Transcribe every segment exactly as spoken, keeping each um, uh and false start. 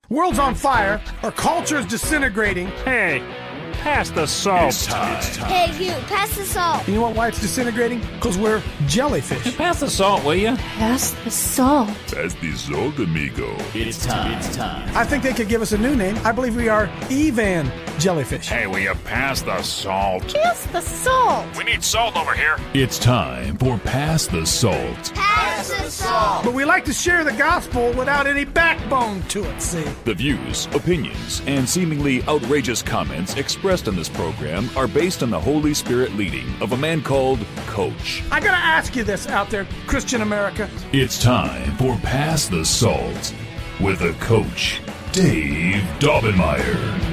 World's on fire. Our culture is disintegrating. Hey, pass the salt. It's time. It's time. Hey, you, pass the salt. You know what, why it's disintegrating? Because we're jellyfish. Hey, pass the salt, will you? Pass the salt. Pass the salt, amigo. It's time. It's time. I think they could give us a new name. I believe we are Evan Jellyfish. Hey, will you pass the salt? Pass the salt. We need salt over here. It's time for Pass the Salt. Pass the salt. But we like to share the gospel without any backbone to it, see? The views, opinions, and seemingly outrageous comments expressed in this program are based on the Holy Spirit leading of a man called Coach. I gotta ask you this out there, Christian America. It's time for Pass the Salt with the Coach, Dave Daubenmire.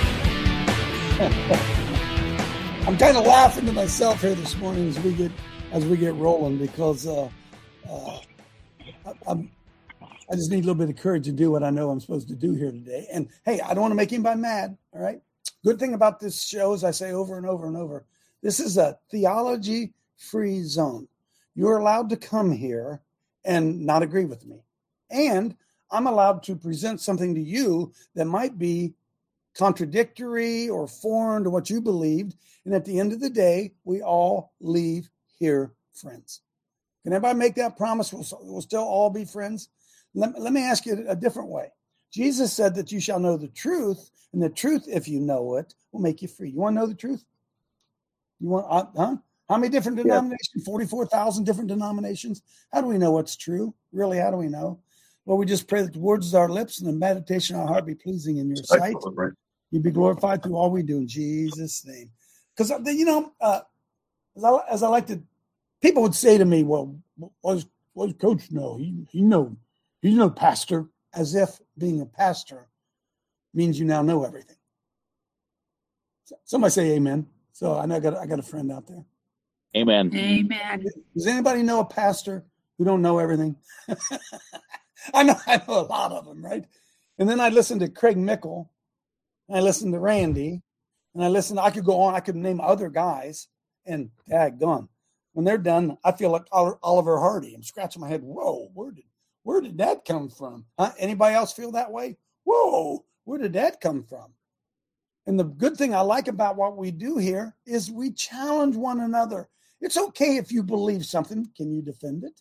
I'm kind of laughing to myself here this morning as we get as we get rolling because uh, uh, I, I'm I just need a little bit of courage to do what I know I'm supposed to do here today. And hey, I don't want to make anybody mad. All right. Good thing about this show, as I say over and over and over, this is a theology-free zone. You're allowed to come here and not agree with me, and I'm allowed to present something to you that might be contradictory or foreign to what you believed. And at the end of the day, we all leave here friends. Can everybody make that promise? We'll, we'll still all be friends. Let, let me ask you a different way. Jesus said that you shall know the truth, and the truth, if you know it, will make you free. You want to know the truth? You want, uh, huh? How many different denominations? Yeah. forty-four thousand different denominations. How do we know what's true? Really, how do we know? Well, we just pray that the words of our lips and the meditation of our heart be pleasing in your sight. Right. You be glorified through all we do in Jesus' name. Because, you know, uh, as, I, as I like to, people would say to me, well, what does, what does Coach know? He, he know, he's no pastor, as if being a pastor means you now know everything. Somebody say amen. So I know I got, I got a friend out there. Amen. Amen. Does anybody know a pastor who don't know everything? I know, I know a lot of them, right? And then I listened to Craig Mickle. And I listened to Randy, and I listened. I could go on. I could name other guys, and daggone, when they're done, I feel like Oliver Hardy. I'm scratching my head. Whoa, where did where did that come from? Huh? Anybody else feel that way? Whoa, where did that come from? And the good thing I like about what we do here is we challenge one another. It's okay if you believe something. Can you defend it?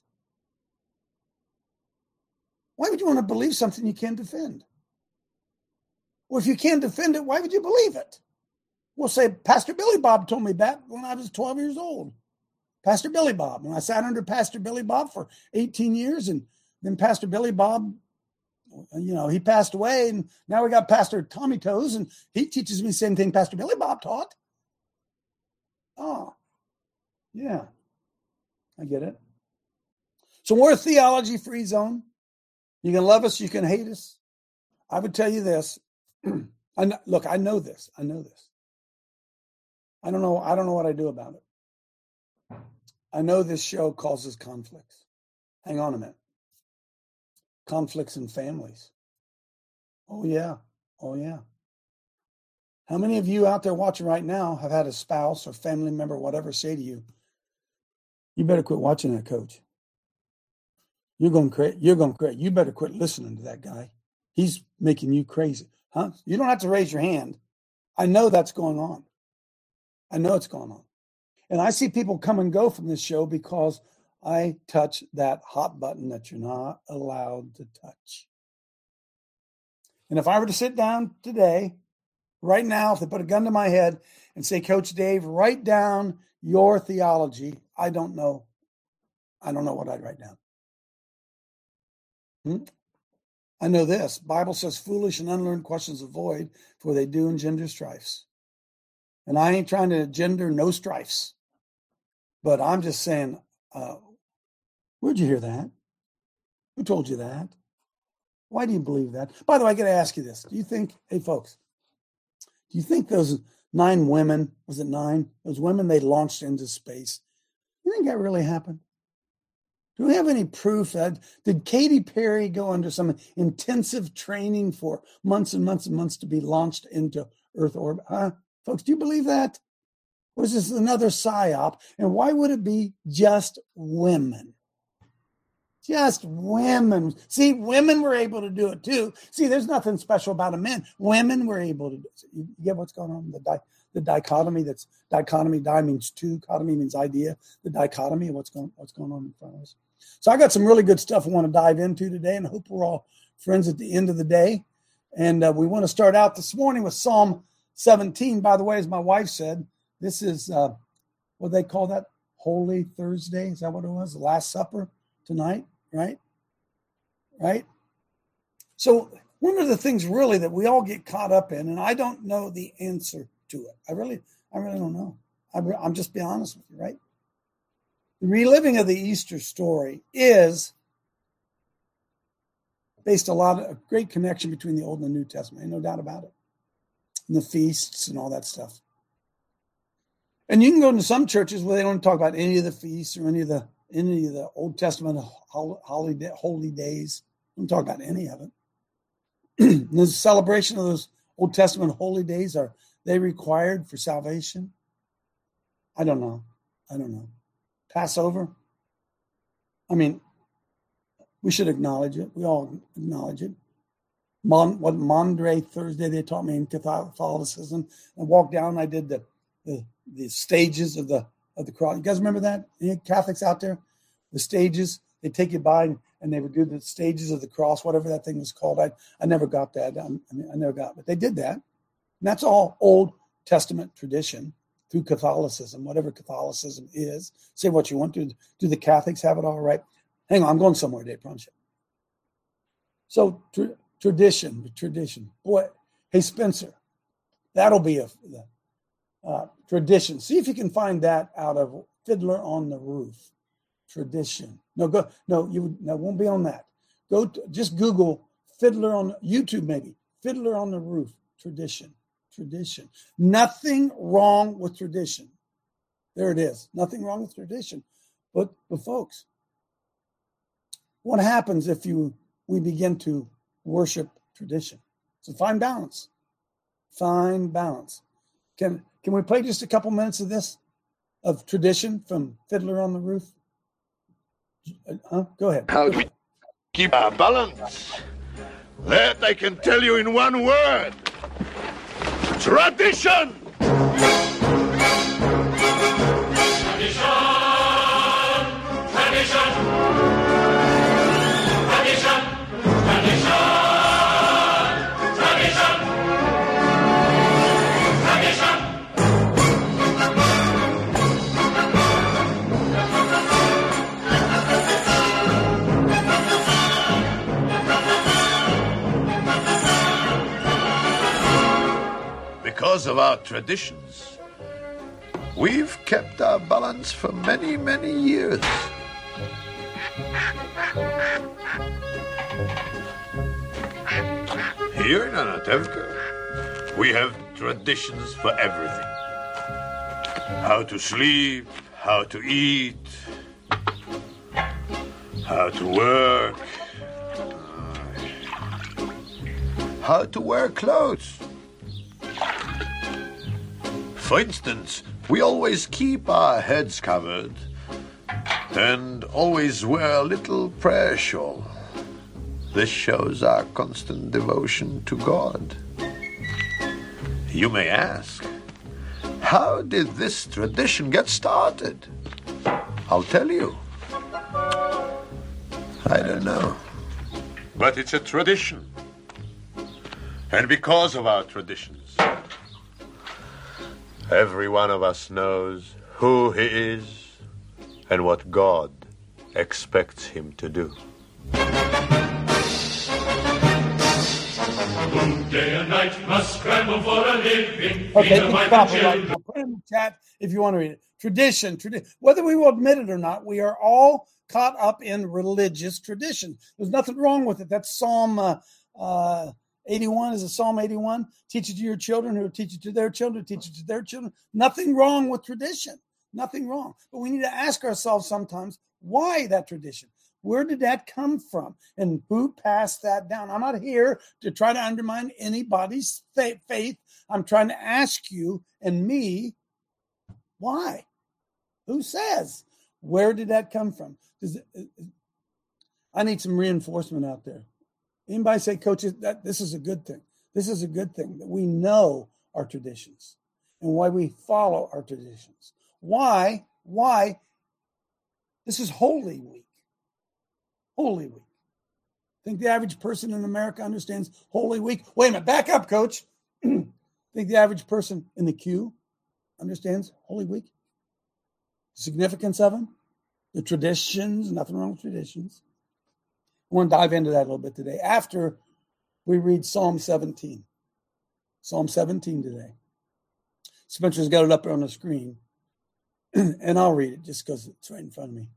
Why would you want to believe something you can't defend? Well, if you can't defend it, why would you believe it? Well, say, Pastor Billy Bob told me that when I was twelve years old. Pastor Billy Bob. And I sat under Pastor Billy Bob for eighteen years. And then Pastor Billy Bob, you know, he passed away. And now we got Pastor Tommy Toes. And he teaches me the same thing Pastor Billy Bob taught. Oh, yeah. I get it. So we're a theology-free zone. You can love us. You can hate us. I would tell you this. I know, look, I know this. I know this. I don't know. I don't know what I do about it. I know this show causes conflicts. Hang on a minute. Conflicts in families. Oh, yeah. Oh, yeah. How many of you out there watching right now have had a spouse or family member, whatever, say to you, you better quit watching that, Coach. You're going to create, you're going to create, you better quit listening to that guy. He's making you crazy. Huh? You don't have to raise your hand. I know that's going on. I know it's going on. And I see people come and go from this show because I touch that hot button that you're not allowed to touch. And if I were to sit down today, right now, if they put a gun to my head and say, Coach Dave, write down your theology, I don't know. I don't know what I'd write down. Hmm? I know this. Bible says foolish and unlearned questions avoid, for they do engender strifes. And I ain't trying to engender no strifes. But I'm just saying, uh, where'd you hear that? Who told you that? Why do you believe that? By the way, I got to ask you this. Do you think, hey, folks, do you think those nine women, was it nine? Those women they launched into space, you think that really happened? Do we have any proof that, did Katy Perry go under some intensive training for months and months and months to be launched into Earth orbit? Huh? Folks, do you believe that? Or is this another psyop? And why would it be just women? Just women. See, women were able to do it too. See, there's nothing special about a man. Women were able to do it. You get what's going on? The di- the dichotomy. That's dichotomy. Di means two. Cotomy means idea. The dichotomy of what's going what's going on in front of us. So I got some really good stuff I want to dive into today, and I hope we're all friends at the end of the day. And uh, we want to start out this morning with Psalm seventeen. By the way, as my wife said, this is uh, what they call that, Holy Thursday. Is that what it was? The Last Supper tonight. Right? Right? So one of the things really that we all get caught up in, and I don't know the answer to it. I really, I really don't know. I'm, I'm just being honest with you, right? The reliving of the Easter story is based a lot of a great connection between the Old and the New Testament, no doubt about it. And the feasts and all that stuff. And you can go into some churches where they don't talk about any of the feasts or any of the any of the Old Testament holy, holy days. Don't talk about any of it. The celebration of those Old Testament holy days, are they required for salvation? I don't know. I don't know. Passover? I mean, we should acknowledge it. We all acknowledge it. Mon, what Maundy Thursday they taught me in Catholicism. I walked down, I did the, the, the stages of the of the cross. You guys remember that? Any Catholics out there? The stages, they take you by and, and they would do the stages of the cross, whatever that thing was called. I, I never got that. I, I, mean, I never got it. But they did that. And that's all Old Testament tradition through Catholicism, whatever Catholicism is. Say what you want to. Do the Catholics have it all right? Hang on, I'm going somewhere today, promise you. So tra- tradition, tradition. Boy, hey, Spencer, that'll be a... The, Uh, tradition. See if you can find that out of Fiddler on the Roof. Tradition. No, go. No, you. No, won't be on that. Go. To, just Google Fiddler on YouTube, maybe Fiddler on the Roof. Tradition. Tradition. Nothing wrong with tradition. There it is. Nothing wrong with tradition. But, but folks, what happens if you we begin to worship tradition? It's a fine balance. Fine balance. Can Can we play just a couple minutes of this, of tradition from Fiddler on the Roof? Huh? Go ahead. How do we keep our balance? That I can tell you in one word. Tradition! Tradition! Tradition! Tradition! Tradition! Because of our traditions, we've kept our balance for many, many years. Here in Anatevka, we have traditions for everything. How to sleep, how to eat, how to work, how to wear clothes. For instance, we always keep our heads covered and always wear a little prayer shawl. This shows our constant devotion to God. You may ask, how did this tradition get started? I'll tell you. I don't know. But it's a tradition. And because of our traditions, every one of us knows who he is and what God expects him to do. Day and night must scramble for a living. Okay, you can stop it right now. Put it in the chat if you want to read it. Tradition, tradition. Whether we will admit it or not, we are all caught up in religious tradition. There's nothing wrong with it. That's Psalm uh, uh, eighty-one. Is it Psalm eighty-one? Teach it to your children, who will teach it to their children, teach it to their children. Nothing wrong with tradition. Nothing wrong. But we need to ask ourselves sometimes, why that tradition? Where did that come from? And who passed that down? I'm not here to try to undermine anybody's faith. I'm trying to ask you and me, why? Who says? Where did that come from? Does it, I need some reinforcement out there. Anybody say, Coach, that this is a good thing. This is a good thing that we know our traditions and why we follow our traditions. Why? Why? This is Holy Week. Holy Week. Think the average person in America understands Holy Week? Wait a minute. Back up, Coach. Think the average person in the queue understands Holy Week? The significance of them? The traditions? Nothing wrong with traditions. I want to dive into that a little bit today after we read Psalm seventeen. Psalm seventeen today. Spencer's got it up there on the screen, and I'll read it just because it's right in front of me.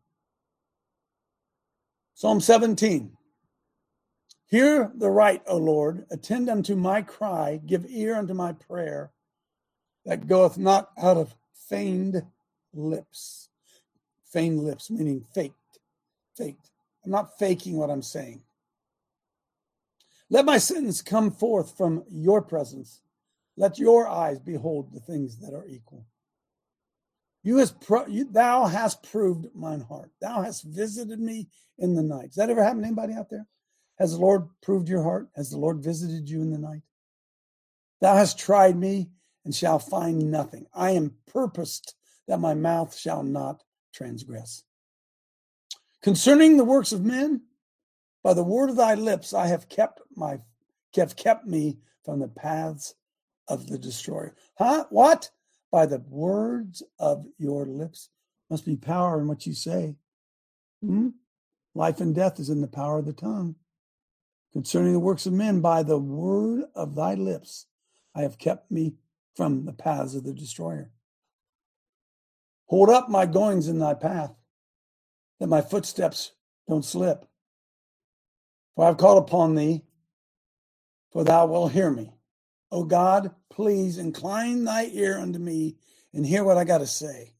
Psalm seventeen. Hear the right, O Lord, attend unto my cry, give ear unto my prayer, that goeth not out of feigned lips. Feigned lips, meaning faked, faked. I'm not faking what I'm saying. Let my sentence come forth from your presence. Let your eyes behold the things that are equal. You has pro- you, thou hast proved mine heart. Thou hast visited me in the night. Does that ever happen to anybody out there? Has the Lord proved your heart? Has the Lord visited you in the night? Thou hast tried me and shall find nothing. I am purposed that my mouth shall not transgress. Concerning the works of men, by the word of thy lips I have kept my have kept me from the paths of the destroyer. Huh? What? By the words of your lips. Must be power in what you say. Hmm? Life and death is in the power of the tongue. Concerning the works of men, by the word of thy lips I have kept me from the paths of the destroyer. Hold up my goings in thy path, that my footsteps don't slip. For I have called upon thee, for thou wilt hear me. O God, please incline thy ear unto me and hear what I got to say.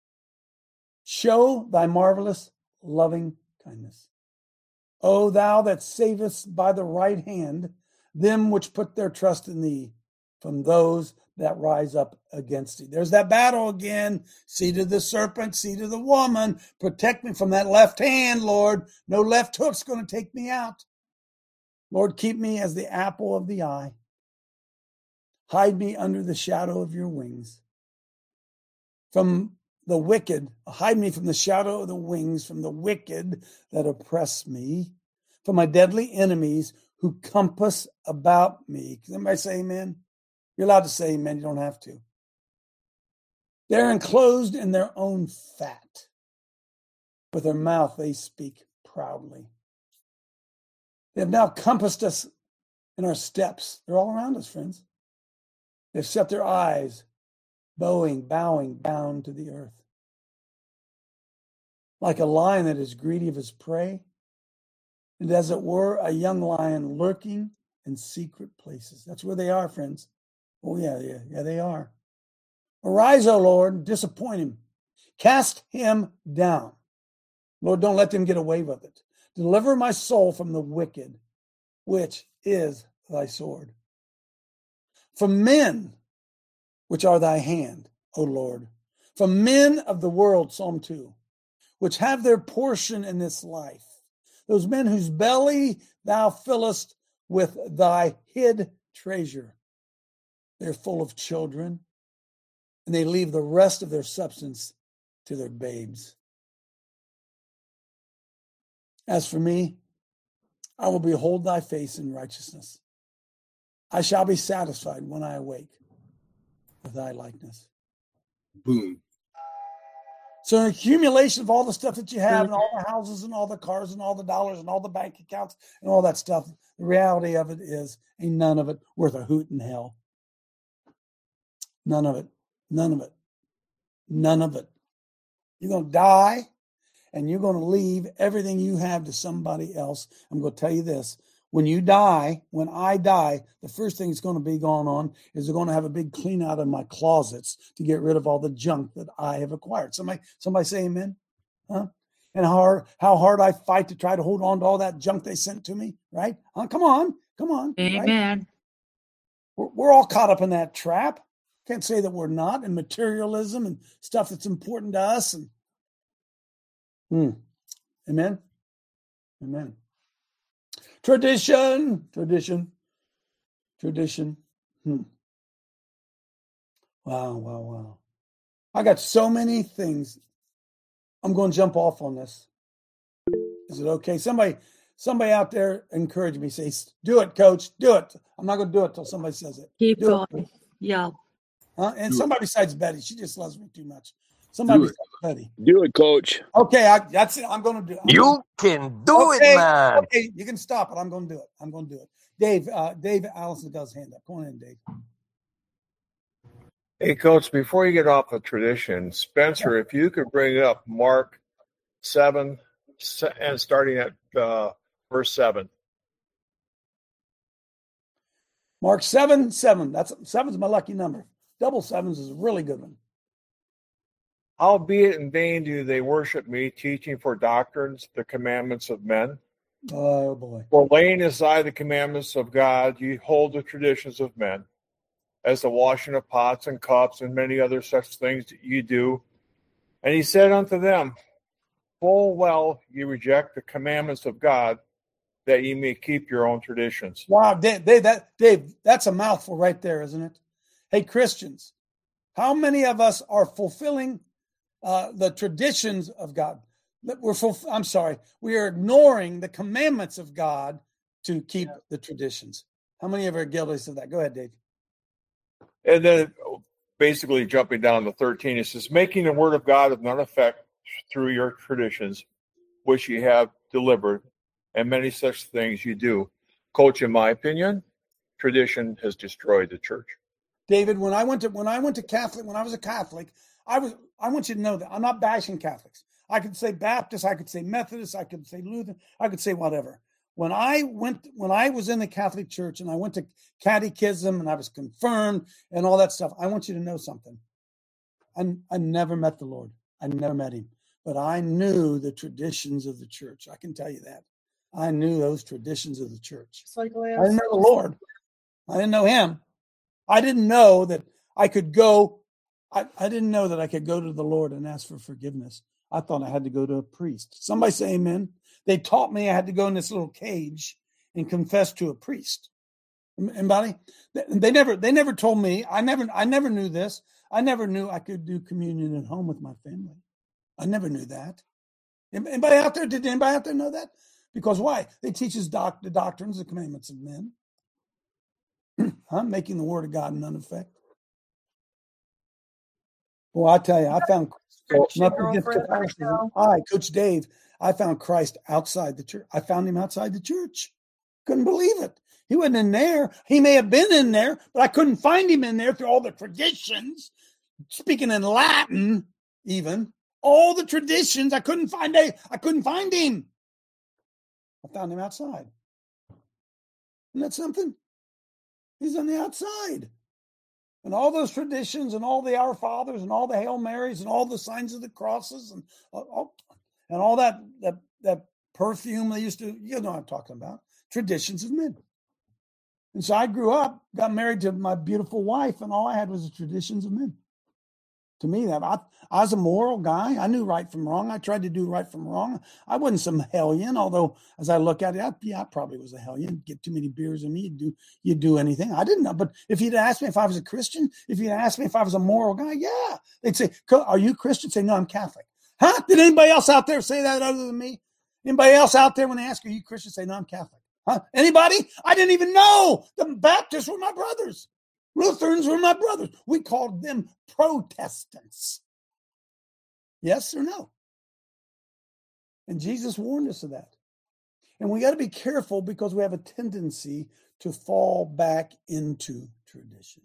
Show thy marvelous loving kindness. O thou that savest by the right hand them which put their trust in thee from those that rise up against thee. There's that battle again. Seed of the serpent, seed of the woman. Protect me from that left hand, Lord. No left hook's going to take me out. Lord, keep me as the apple of the eye. Hide me under the shadow of your wings. From the wicked, hide me from the shadow of the wings, from the wicked that oppress me, from my deadly enemies who compass about me. Can somebody say amen? You're allowed to say amen. You don't have to. They're enclosed in their own fat. With their mouth, they speak proudly. They have now compassed us in our steps. They're all around us, friends. They've set their eyes, bowing, bowing down to the earth. Like a lion that is greedy of his prey, and as it were, a young lion lurking in secret places. That's where they are, friends. Oh, yeah, yeah, yeah, they are. Arise, O Lord, disappoint him. Cast him down. Lord, don't let them get away with it. Deliver my soul from the wicked, which is thy sword. From men, which are thy hand, O Lord. From men of the world, Psalm two, which have their portion in this life. Those men whose belly thou fillest with thy hid treasure. They're full of children, and they leave the rest of their substance to their babes. As for me, I will behold thy face in righteousness. I shall be satisfied when I awake with thy likeness. Boom. So an accumulation of all the stuff that you have and all the houses and all the cars and all the dollars and all the bank accounts and all that stuff, the reality of it is ain't none of it worth a hoot in hell. None of it. None of it. None of it. You're going to die and you're going to leave everything you have to somebody else. I'm going to tell you this. When you die, when I die, the first thing that's going to be going on is they're going to have a big clean out of my closets to get rid of all the junk that I have acquired. Somebody, somebody say amen? Huh? And how hard, how hard I fight to try to hold on to all that junk they sent to me, right? Huh? Come on, come on. Amen. Right? We're, we're all caught up in that trap. Can't say that we're not, and materialism and stuff that's important to us. And hmm. Amen. Amen. Tradition, tradition, tradition. Hmm. Wow, wow, wow. I got so many things. I'm going to jump off on this. Is it okay? Somebody, somebody out there encourage me. Say, do it, coach. Do it. I'm not going to do it till somebody says it. Keep do going. It. Yeah. Huh? And do somebody it. besides Betty. She just loves me too much. Somebody do besides Betty. Do it, coach. Okay, I, that's it. I'm going to do it. I'm you gonna, can do okay, it, man. Okay, you can stop it. I'm going to do it. I'm going to do it. Dave, uh, Dave Allison got his hand up. Go on in, Dave. Hey, Coach, before you get off the tradition, Spencer, if you could bring up Mark seven and starting at uh, verse seven. Mark seven, seven. That's seven's my lucky number. Double sevens is a really good one. Howbeit in vain do they worship me, teaching for doctrines the commandments of men. Oh, boy. For laying aside the commandments of God, you hold the traditions of men, as the washing of pots and cups and many other such things that you do. And he said unto them, full well you reject the commandments of God, that ye may keep your own traditions. Wow, Dave, Dave, that, Dave, that's a mouthful right there, isn't it? Hey, Christians, how many of us are fulfilling uh, the traditions of God? We're fulf- I'm sorry, we are ignoring the commandments of God to keep yeah. the traditions. How many of you are guilty of that? Go ahead, Dave. And then basically jumping down to thirteen, it says, making the word of God of none effect through your traditions, which you have delivered, and many such things you do. Coach, in my opinion, tradition has destroyed the church. David, when I went to when I went to Catholic, when I was a Catholic, I was I want you to know that I'm not bashing Catholics. I could say Baptist, I could say Methodist, I could say Lutheran, I could say whatever. When I went, when I was in the Catholic Church and I went to catechism and I was confirmed and all that stuff, I want you to know something. I, I never met the Lord. I never met him, but I knew the traditions of the church. I can tell you that. I knew those traditions of the church. I didn't know the Lord. I didn't know him. I didn't know that I could go. I, I didn't know that I could go to the Lord and ask for forgiveness. I thought I had to go to a priest. Somebody say amen. They taught me I had to go in this little cage and confess to a priest. Anybody? They never, they never told me. I never, I never knew this. I never knew I could do communion at home with my family. I never knew that. Anybody out there? Did anybody out there know that? Because why? They teach us doc, the doctrines, the commandments of men. I'm making the word of God none effect. Well, I tell you, I found nothing against Catholicism. Hi, Coach Dave. I found Christ outside the church. I found him outside the church. Couldn't believe it. He wasn't in there. He may have been in there, but I couldn't find him in there through all the traditions, speaking in Latin, even all the traditions. I couldn't find a. I couldn't find him. I found him outside. Isn't that something? He's on the outside. And all those traditions and all the Our Fathers and all the Hail Marys and all the signs of the crosses and all, and all that, that that perfume they used to, you know what I'm talking about, traditions of men. And so I grew up, got married to my beautiful wife, and all I had was the traditions of men. To me, that I, I was a moral guy. I knew right from wrong. I tried to do right from wrong. I wasn't some hellion, although as I look at it, I, yeah, I probably was a hellion. Get too many beers in me, you'd do, you'd do anything. I didn't know. But if you'd asked me if I was a Christian, if you'd asked me if I was a moral guy, yeah. They'd say, are you Christian? Say, no, I'm Catholic. Huh? Did anybody else out there say that other than me? Anybody else out there when they ask, are you Christian? Say, no, I'm Catholic. Huh? Anybody? I didn't even know. The Baptists were my brothers. Lutherans were my brothers. We called them Protestants. Yes or no? And Jesus warned us of that. And we got to be careful because we have a tendency to fall back into tradition.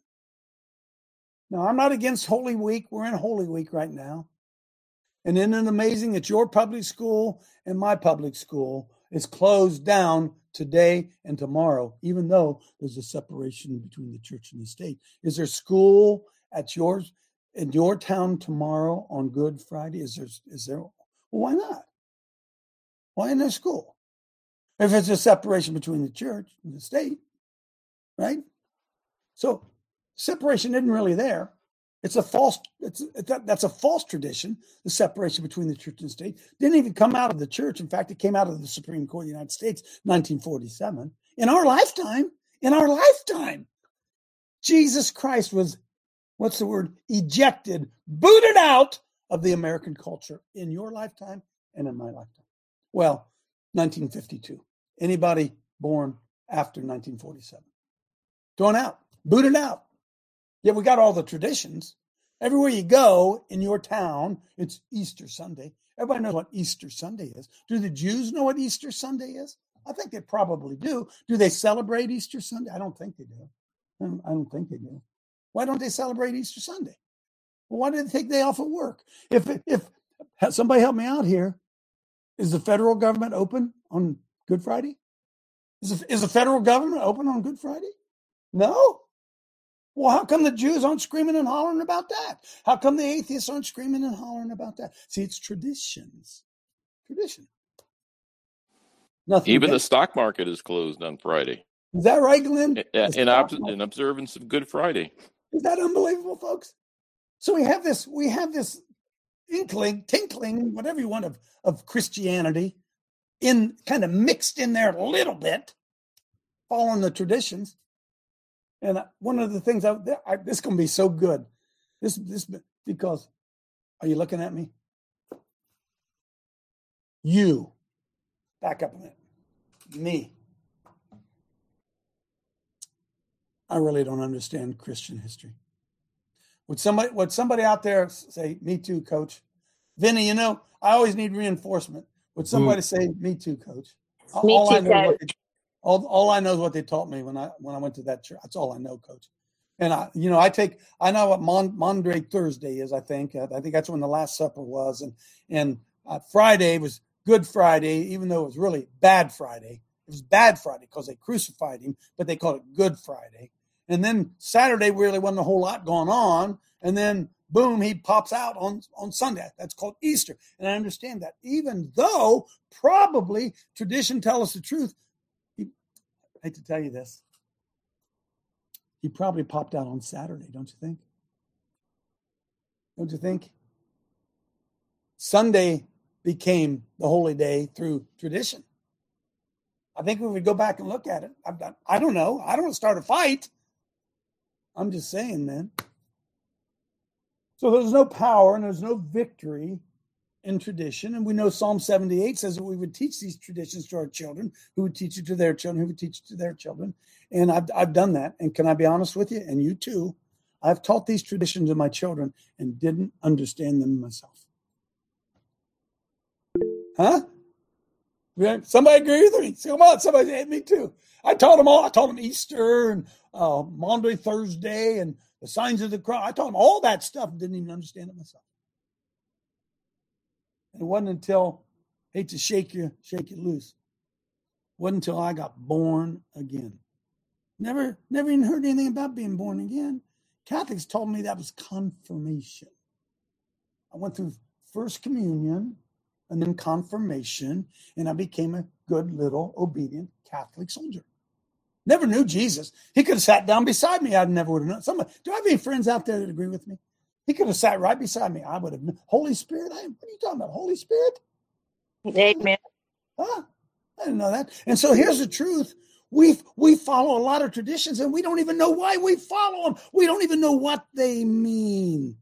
Now, I'm not against Holy Week. We're in Holy Week right now. And isn't it amazing that your public school and my public school is closed down today and tomorrow, even though there's a separation between the church and the state? Is there school at yours in your town tomorrow on Good Friday? Is there? Is there? Well, why not? Why isn't there school? If it's a separation between the church and the state, right? So separation isn't really there. It's a false, it's, it's a, that's a false tradition, the separation between the church and state. Didn't even come out of the church. In fact, it came out of the Supreme Court of the United States, nineteen forty-seven. In our lifetime, in our lifetime, Jesus Christ was, what's the word, ejected, booted out of the American culture in your lifetime and in my lifetime. Well, nineteen fifty-two. Anybody born after nineteen forty-seven? Thrown out, booted out. Yet we got all the traditions. Everywhere you go in your town, it's Easter Sunday. Everybody knows what Easter Sunday is. Do the Jews know what Easter Sunday is? I think they probably do. Do they celebrate Easter Sunday? I don't think they do. I don't think they do. Why don't they celebrate Easter Sunday? Well, why do they take the day off of work? If if somebody help me out here, is the federal government open on Good Friday? Is the, is the federal government open on Good Friday? No. Well, how come the Jews aren't screaming and hollering about that? How come the atheists aren't screaming and hollering about that? See, it's traditions. Tradition. Nothing. Even against. the stock market is closed on Friday. Is that right, Glenn? In, in, ob- in observance of Good Friday. Is that unbelievable, folks? So we have this, we have this inkling, tinkling, whatever you want of, of Christianity in kind of mixed in there a little bit, following the traditions. And one of the things, I, I, this is going to be so good. This, this, because, are you looking at me? You, back up a minute. Me. I really don't understand Christian history. Would somebody, would somebody out there say, me too, coach? Vinny, you know, I always need reinforcement. Would somebody mm. say, me too, coach? Me all too, I know coach. They, all, all I know is what they taught me when I when I went to that church. That's all I know, coach. And I, you know, I take, I know what Mon, Maundy Thursday is, I think. I, I think that's when the Last Supper was. And, and uh, Friday was Good Friday, even though it was really Bad Friday. It was Bad Friday because they crucified him, but they called it Good Friday. And then Saturday really wasn't a whole lot going on. And then, boom, he pops out on, on Sunday. That's called Easter. And I understand that. Even though probably tradition tells us the truth. He, I hate to tell you this. He probably popped out on Saturday, don't you think? Don't you think? Sunday became the holy day through tradition. I think we would go back and look at it. I've done, I don't know. I don't want to start a fight. I'm just saying, man. So there's no power and there's no victory in tradition. And we know Psalm seventy-eight says that we would teach these traditions to our children, who would teach it to their children, who would teach it to their children. And I've, I've done that. And can I be honest with you? And you too. I've taught these traditions to my children and didn't understand them myself. Huh? Somebody agree with me? Come on, somebody say, me too. I taught them all. I taught them Easter and uh, Maundy Thursday and the signs of the cross. I taught them all that stuff and didn't even understand it myself. And it wasn't until, hate to shake you, shake you loose. It wasn't until I got born again. Never, never even heard anything about being born again. Catholics told me that was confirmation. I went through First Communion and then confirmation, and I became a good little obedient Catholic soldier. Never knew Jesus. He could have sat down beside me. I never would have known. Somebody, do I have any friends out there that agree with me? He could have sat right beside me. I would have known. Holy Spirit? I, what are you talking about? Holy Spirit? Amen. Huh? I didn't know that. And so here's the truth. We we follow a lot of traditions, and we don't even know why we follow them. We don't even know what they mean.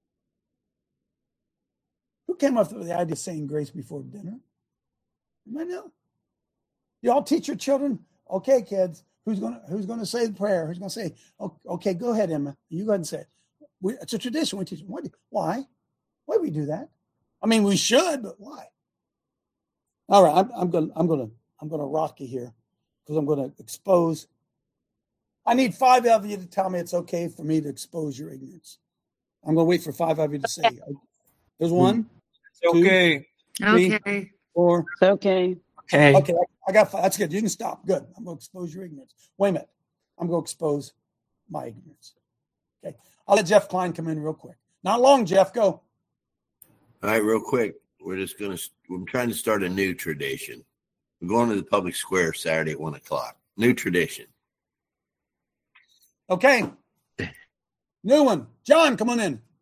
Who came up with the idea of saying grace before dinner? I know. Y'all teach your children, okay, kids, who's gonna who's gonna say the prayer? Who's gonna say, okay, go ahead, Emma. You go ahead and say it. We, it's a tradition. We teach them. Why? Why? Why do we do that? I mean, we should, but why? All right, I'm, I'm gonna I'm gonna I'm gonna rock you here because I'm gonna expose. I need five of you to tell me it's okay for me to expose your ignorance. I'm gonna wait for five of you to say. There's one. It's okay. Two, three, Okay. four. It's okay. Okay. Okay, I got five. That's good. You can stop. Good. I'm going to expose your ignorance. Wait a minute. I'm going to expose my ignorance. Okay. I'll let Jeff Klein come in real quick. Not long, Jeff. Go. All right, real quick. We're just going to, we're trying to start a new tradition. We're going to the public square Saturday at one o'clock. New tradition. Okay. New one. John, come on in.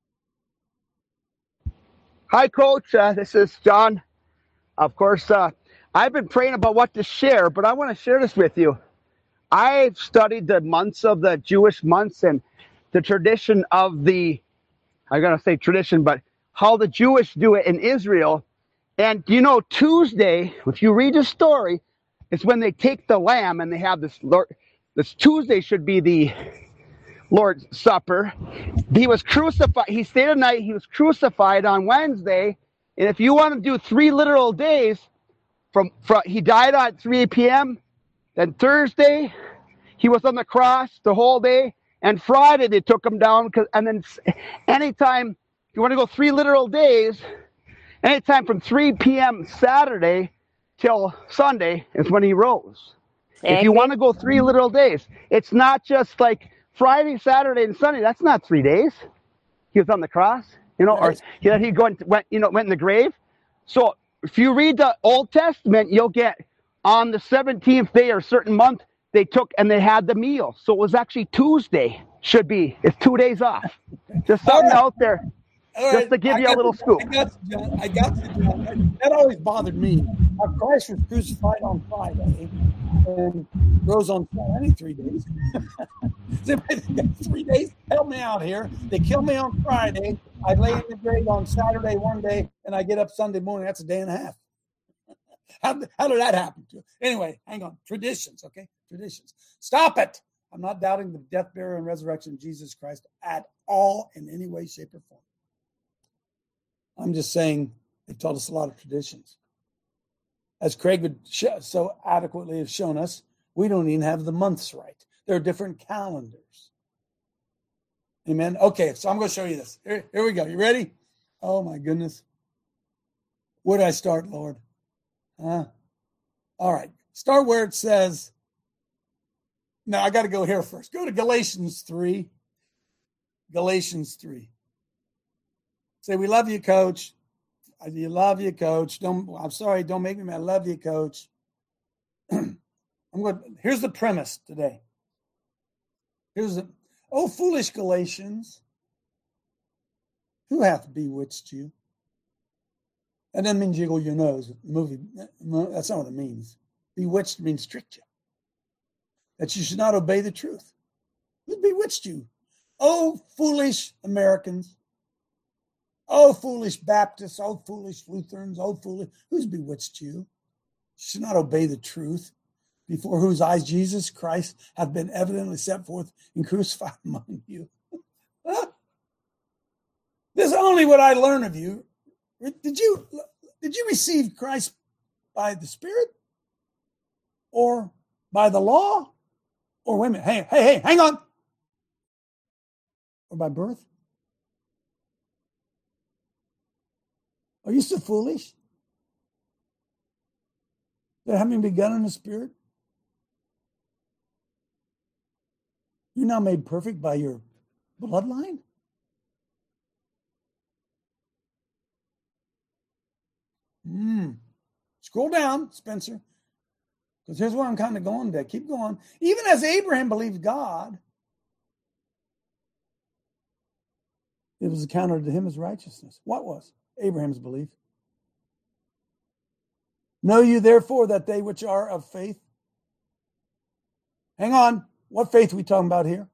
Hi, Coach. Uh, this is John. Of course, uh, I've been praying about what to share, but I want to share this with you. I've studied the months of the Jewish months and the tradition of the, I'm going to say tradition, but how the Jewish do it in Israel. And, you know, Tuesday, if you read the story, it's when they take the lamb and they have this, Lord, this Tuesday should be the Lord's Supper. He was crucified. He stayed a night. He was crucified on Wednesday. And if you want to do three literal days, from, from he died at three p.m., then Thursday, he was on the cross the whole day. And Friday, they took him down. Cause, and then anytime, if you want to go three literal days, anytime from three p.m. Saturday till Sunday is when he rose. If you want to go three literal days, it's not just like Friday, Saturday, and Sunday. That's not three days. He was on the cross, you know, or you know, he going went, you know, went in the grave. So if you read the Old Testament, you'll get on the seventeenth day or certain month they took and they had the meal. So it was actually Tuesday. Should be. It's two days off. Just something right out there. All just right. to give I you a little you, scoop. I got you, John. I got you, John. That always bothered me. How Christ was crucified on Friday and rose on Friday. I need three days. Three days? Help me out here. They kill me on Friday. I lay in the grave on Saturday one day, and I get up Sunday morning. That's a day and a half. How, how did that happen to you? Anyway, hang on. Traditions, okay? Traditions. Stop it. I'm not doubting the death, burial, and resurrection of Jesus Christ at all in any way, shape, or form. I'm just saying they've taught us a lot of traditions. As Craig would sh- so adequately have shown us, we don't even have the months right. There are different calendars. Amen. Okay, so I'm going to show you this. Here, here we go. You ready? Oh, my goodness. Where do I start, Lord? Huh? All right. Start where it says, no, I got to go here first. Go to Galatians three. Galatians three. Say, we love you, Coach. I love you, Coach. Don't. I'm sorry. Don't make me mad. I love you, Coach. I'm going. Here's the premise today. Here's the. Oh, foolish Galatians, who hath bewitched you? That doesn't mean jiggle your nose. Movie. That's not what it means. Bewitched means tricked you. That you should not obey the truth. Who bewitched you? Oh, foolish Americans. Oh, foolish Baptists, oh, foolish Lutherans, oh, foolish. Who's bewitched you? You should not obey the truth, before whose eyes Jesus Christ hath been evidently set forth and crucified among you. This is only what I learn of you. Did you, did you receive Christ by the Spirit? Or by the law? Or wait a minute, hey, hey, hey, hang on. Or by birth? Are you so foolish? That having begun in the Spirit, you're now made perfect by your bloodline? Hmm. Scroll down, Spencer, because here's where I'm kind of going to. Keep going. Even as Abraham believed God, it was accounted to him as righteousness. What was Abraham's belief? Know you therefore that they which are of faith. Hang on. What faith are we talking about here?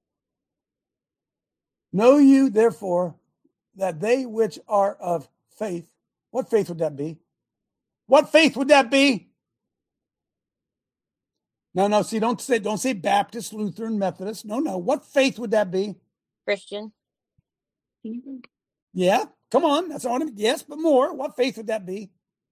Know you therefore that they which are of faith. What faith would that be? What faith would that be? No, no, see, don't say, don't say Baptist, Lutheran, Methodist. No, no. What faith would that be? Christian. Yeah, come on. That's all. Yes, but more. What faith would that be?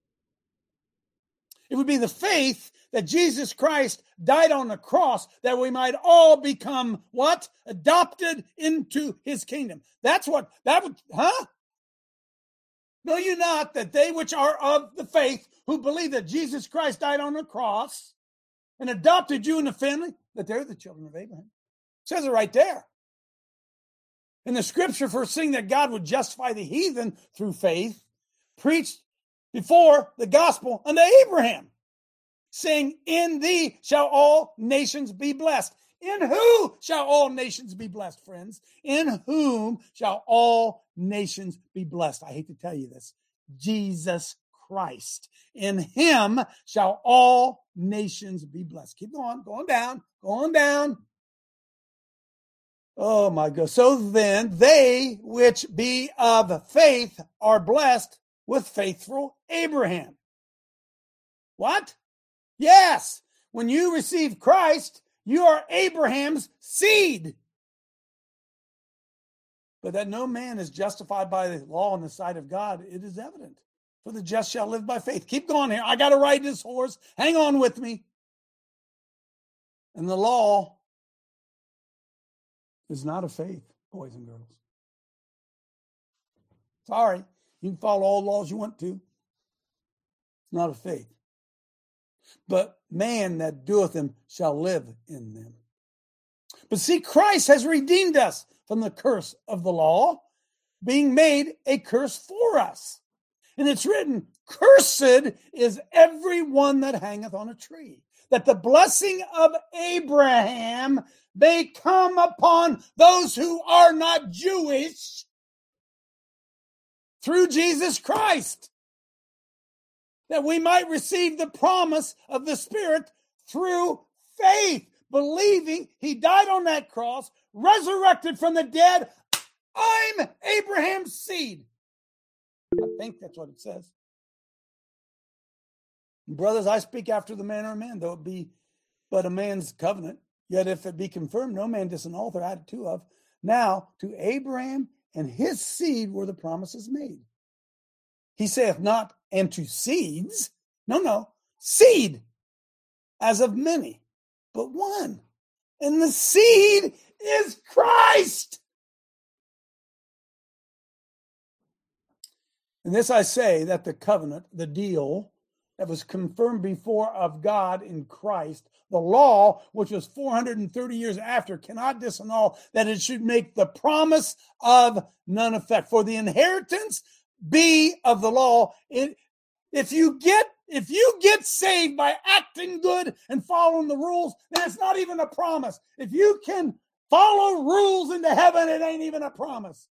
It would be the faith that Jesus Christ died on the cross that we might all become what? Adopted into his kingdom. That's what that would, huh? Know you not that they which are of the faith, who believe that Jesus Christ died on the cross and adopted you in the family, that they're the children of Abraham. It says it right there. In the scripture, foreseeing that God would justify the heathen through faith, preached before the gospel unto Abraham, saying, in thee shall all nations be blessed. In who shall all nations be blessed, friends? In whom shall all nations be blessed? I hate to tell you this. Jesus Christ. In him shall all nations be blessed. Keep going, going down, going down. Oh my God. So then they which be of faith are blessed with faithful Abraham. What? Yes. When you receive Christ, you are Abraham's seed. But that no man is justified by the law in the sight of God, it is evident. For the just shall live by faith. Keep going here. I got to ride this horse. Hang on with me. And the law is not of faith, boys and girls. Sorry. You can follow all laws you want to. It's not of faith. But man that doeth them shall live in them. But see, Christ has redeemed us from the curse of the law, being made a curse for us. And it's written, cursed is every one that hangeth on a tree, that the blessing of Abraham may come upon those who are not Jewish through Jesus Christ, that we might receive the promise of the Spirit through faith, believing he died on that cross, resurrected from the dead. I'm Abraham's seed. I think that's what it says. Brothers, I speak after the manner of man, though it be but a man's covenant. Yet if it be confirmed, no man disannul or added to of. Now to Abraham and his seed were the promises made. He saith not, and to seeds. No, no. Seed, as of many, but one. And the seed is Christ. And this I say, that the covenant, the deal that was confirmed before of God in Christ, the law, which was four hundred thirty years after, cannot disannul that it should make the promise of none effect. For the inheritance be of the law. It, if you get if you get saved by acting good and following the rules, then it's not even a promise. If you can follow rules into heaven, it ain't even a promise.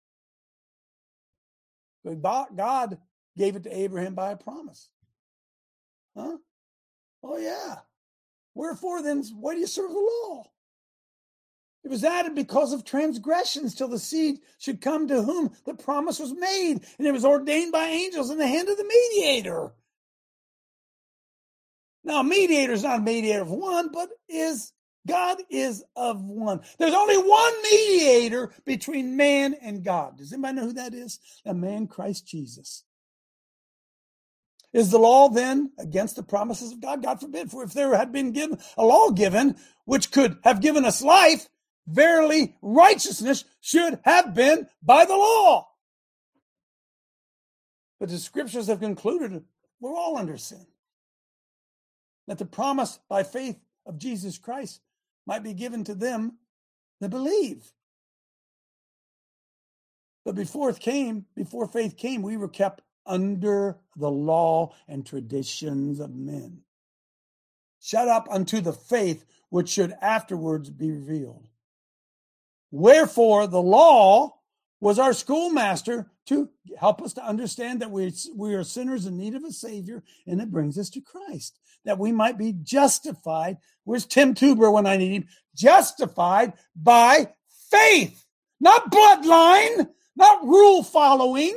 But God gave it to Abraham by a promise. Huh? Oh, yeah. Wherefore then, why do you serve the law? It was added because of transgressions till the seed should come to whom the promise was made. And it was ordained by angels in the hand of the mediator. Now, a mediator is not a mediator of one, but is God is of one. There's only one mediator between man and God. Does anybody know who that is? The man Christ Jesus. Is the law then against the promises of God? God forbid. For if there had been given a law given, which could have given us life, verily righteousness should have been by the law. But the scriptures have concluded we're all under sin. That the promise by faith of Jesus Christ might be given to them that believe. But before it came, before faith came, we were kept under the law and traditions of men, shut up unto the faith which should afterwards be revealed. Wherefore the law was our schoolmaster to help us to understand that we, we are sinners in need of a Savior, and it brings us to Christ, that we might be justified. Where's Tim Tuber when I need him? Justified by faith, not bloodline, not rule following.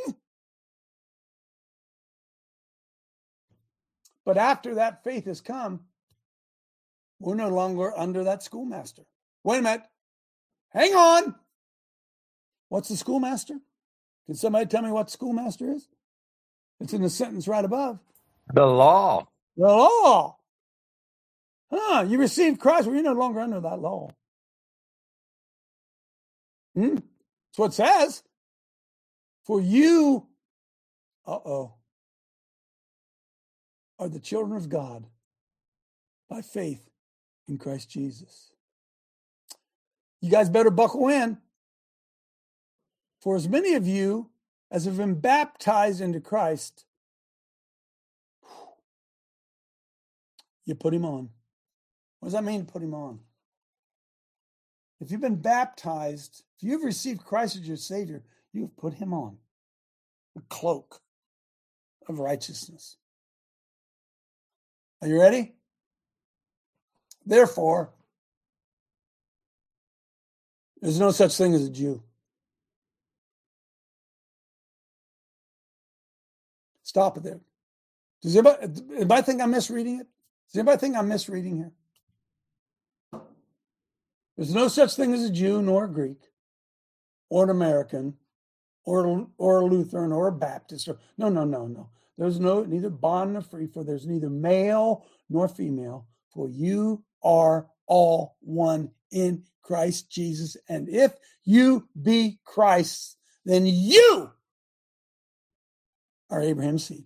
But after that faith has come, we're no longer under that schoolmaster. Wait a minute. Hang on. What's the schoolmaster? Can somebody tell me what schoolmaster is? It's in the sentence right above. The law. The law. Huh, you received Christ. Well, you're no longer under that law. Hmm? That's what it says. For you, uh-oh, are the children of God by faith in Christ Jesus. You guys better buckle in. For as many of you as have been baptized into Christ, you put him on. What does that mean, put him on? If you've been baptized, if you've received Christ as your Savior, you've put him on the cloak of righteousness. Are you ready? Therefore, there's no such thing as a Jew. Stop it there. Does anybody, anybody think I'm misreading it? Does anybody think I'm misreading here? There's no such thing as a Jew, nor a Greek, or an American, or, or a Lutheran, or a Baptist. Or, no, no, no, no. There's no neither bond nor free, for there's neither male nor female, for you are all one in Christ Jesus. And if you be Christ's, then you are Abraham's seed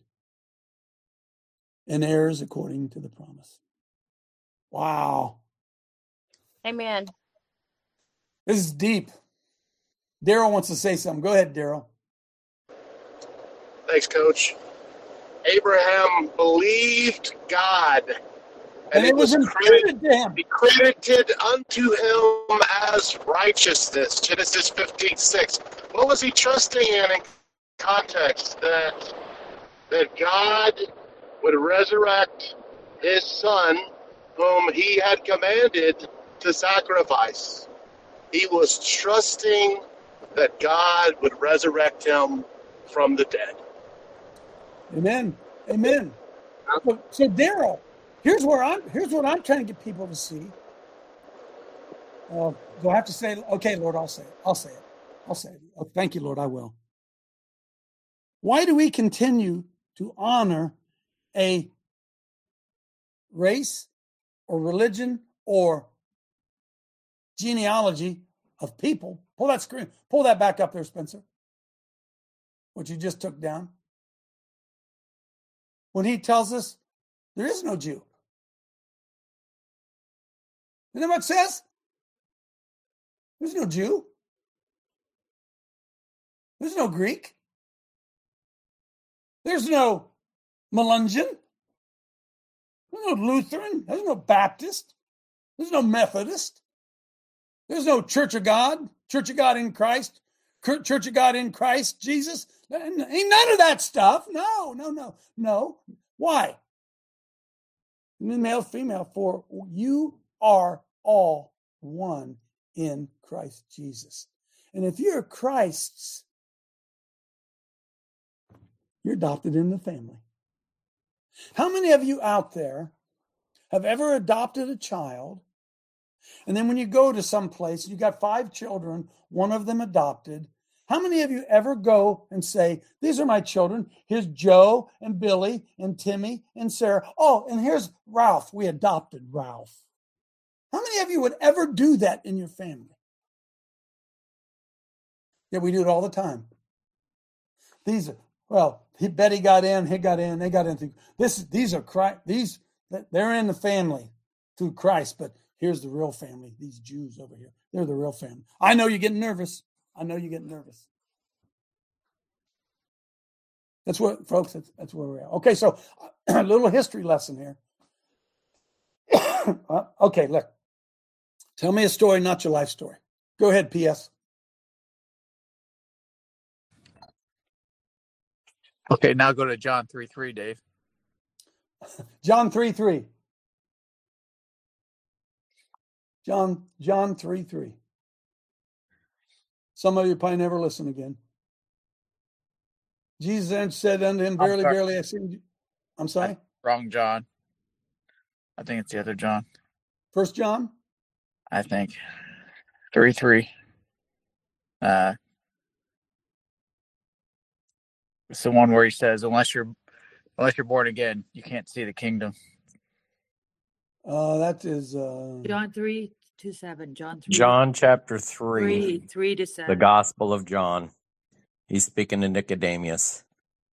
and heirs according to the promise. Wow. Amen. This is deep. Daryl wants to say something. Go ahead, Daryl. Thanks, Coach. Abraham believed God, and, and it, it was, was credited to him. credited unto him as righteousness. Genesis fifteen six. What was he trusting in in context? That that God would resurrect his son, whom he had commanded to sacrifice. He was trusting that God would resurrect him from the dead. Amen. Amen. So, so Daryl, here's where I'm. Here's what I'm trying to get people to see. Uh, do I have to say? Okay, Lord, I'll say it. I'll say it. I'll say it. Oh, thank you, Lord. I will. Why do we continue to honor a race or religion or genealogy of people? Pull that screen. Pull that back up there, Spencer. What you just took down. When he tells us there is no Jew. Isn't that what it says? There's no Jew. There's no Greek. There's no Melungeon. There's no Lutheran. There's no Baptist. There's no Methodist. There's no Church of God, Church of God in Christ, Church of God in Christ, Jesus. Ain't none of that stuff. No, no, no, no. Why? Male, female, for you are all one in Christ Jesus. And if you're Christ's, you're adopted in the family. How many of you out there have ever adopted a child, and then when you go to some place, you got five children, one of them adopted? How many of you ever go and say, these are my children. Here's Joe and Billy and Timmy and Sarah. Oh, and here's Ralph. We adopted Ralph. How many of you would ever do that in your family? Yeah, we do it all the time. These are, well, he, Betty got in, he got in, they got in through this. These are Christ, these they're in the family through Christ, but here's the real family. These Jews over here, they're the real family. I know you're getting nervous. I know you get nervous. That's what, folks, that's, that's where we're at. Okay, so a little history lesson here. uh, okay, look. Tell me a story, not your life story. Go ahead, P S. Okay, now go to John three three, Dave. John three three. John, John three three. Some of you probably never listen again. Jesus then said unto him, verily, verily, I say unto you. I'm sorry? Wrong John. I think it's the other John. First John? I think. three three. Uh, it's the one where he says, unless you're unless you're born again, you can't see the kingdom. Uh, that is... Uh... John three to seven. John three. John chapter three. Three, three to seven. The Gospel of John. He's speaking to Nicodemus.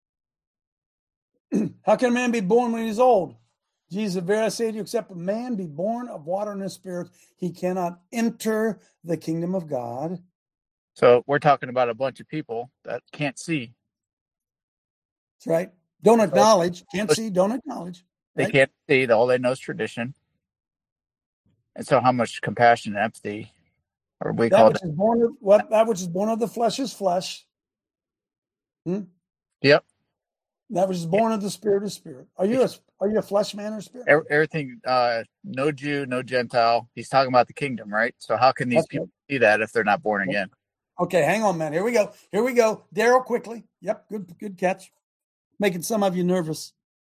How can a man be born when he's old? Jesus, verily I say to you, except a man be born of water and the Spirit, he cannot enter the kingdom of God. So we're talking about a bunch of people that can't see. That's right. Don't acknowledge. Can't see, don't acknowledge. They right? can't see. All they know is tradition. And so how much compassion and empathy Or we that call which it. is born of what that which is born of the flesh is flesh. Hmm? Yep. That which is born of the spirit is spirit. Are you a are you a flesh man or spirit? Ev- Everything, uh, no Jew, no Gentile. He's talking about the kingdom, right? So how can these That's people right. see that if they're not born again? Okay, hang on, man. Here we go. Here we go. Daryl, quickly. Yep, good good catch. Making some of you nervous.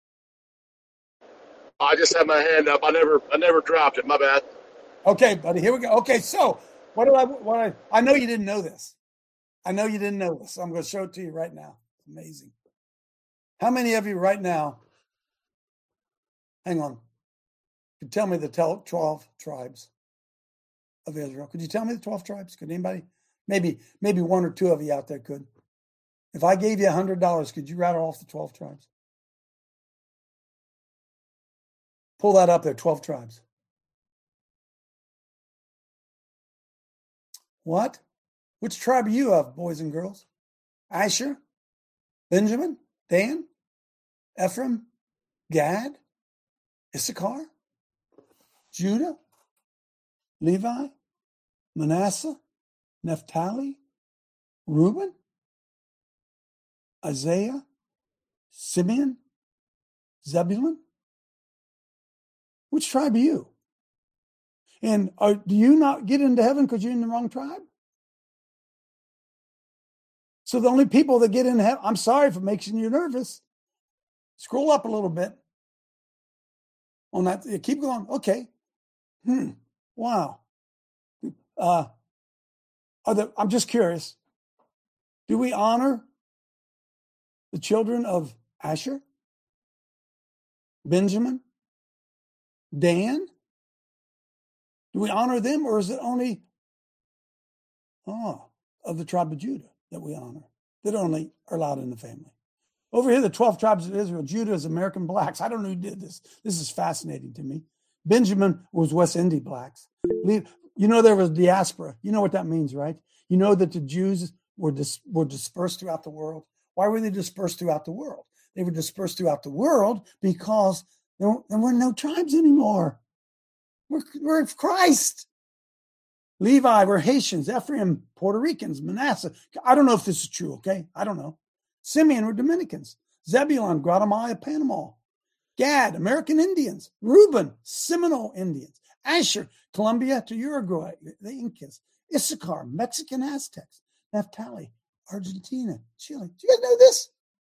I just had my hand up. I never, I never dropped it. My bad. Okay, buddy. Here we go. Okay, so what do I? What I? I know you didn't know this. I know you didn't know this. So I'm going to show it to you right now. It's amazing. How many of you right now? Hang on. Could tell me the twelve tribes of Israel. Could you tell me the twelve tribes? Could anybody? Maybe, maybe one or two of you out there could. If I gave you a hundred dollars, could you rattle off the twelve tribes? Pull that up there. Twelve tribes. What? Which tribe are you of, boys and girls? Asher, Benjamin, Dan, Ephraim, Gad, Issachar, Judah, Levi, Manasseh, Naphtali, Reuben, Isaiah, Simeon, Zebulun. Which tribe are you? And are, do you not get into heaven because you're in the wrong tribe? So the only people that get into heaven, I'm sorry if it makes you nervous. Scroll up a little bit on that. Keep going. Okay. Hmm. Wow. Uh, are the, I'm just curious. Do we honor the children of Asher, Benjamin, Dan? Do we honor them, or is it only oh, of the tribe of Judah that we honor, that only are allowed in the family? Over here, the twelve tribes of Israel, Judah is American blacks. I don't know who did this. This is fascinating to me. Benjamin was West Indian blacks. You know there was diaspora. You know what that means, right? You know that the Jews were, dis- were dispersed throughout the world. Why were they dispersed throughout the world? They were dispersed throughout the world because there, were, there were no tribes anymore. We're, we're Christ. Levi were Haitians, Ephraim, Puerto Ricans, Manasseh. I don't know if this is true, okay? I don't know. Simeon were Dominicans. Zebulun, Guatemala, Panama. Gad, American Indians. Reuben, Seminole Indians. Asher, Colombia to Uruguay, the Incas. Issachar, Mexican Aztecs. Naphtali, Argentina, Chile. Do you guys know this?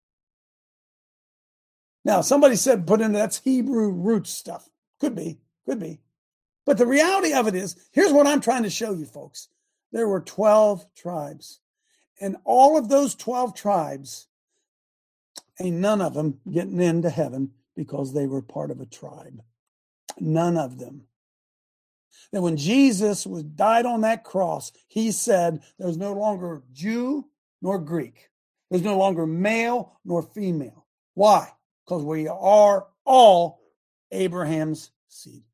Now, somebody said put in that's Hebrew roots stuff. Could be, could be. But the reality of it is, here's what I'm trying to show you, folks. There were twelve tribes. And all of those twelve tribes, ain't none of them getting into heaven because they were part of a tribe. None of them. That when Jesus was died on that cross, he said there was no longer Jew nor Greek. There's no longer male nor female. Why? Because we are all Abraham's seed.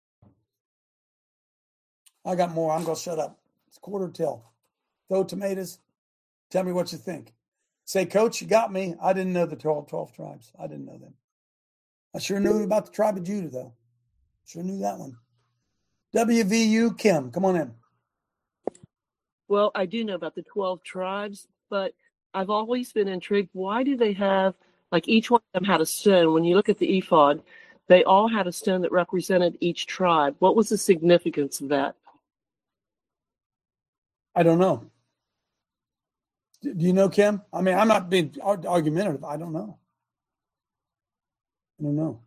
I got more. I'm going to shut up. It's quarter till. Throw tomatoes. Tell me what you think. Say, Coach, you got me. I didn't know the twelve, twelve tribes. I didn't know them. I sure knew about the tribe of Judah, though. Sure knew that one. W V U, Kim, come on in. Well, I do know about the twelve tribes, but I've always been intrigued. Why do they have, like each one of them had a stone? When you look at the ephod, they all had a stone that represented each tribe. What was the significance of that? I don't know. Do you know, Kim? I mean, I'm not being argumentative. I don't know. I don't know.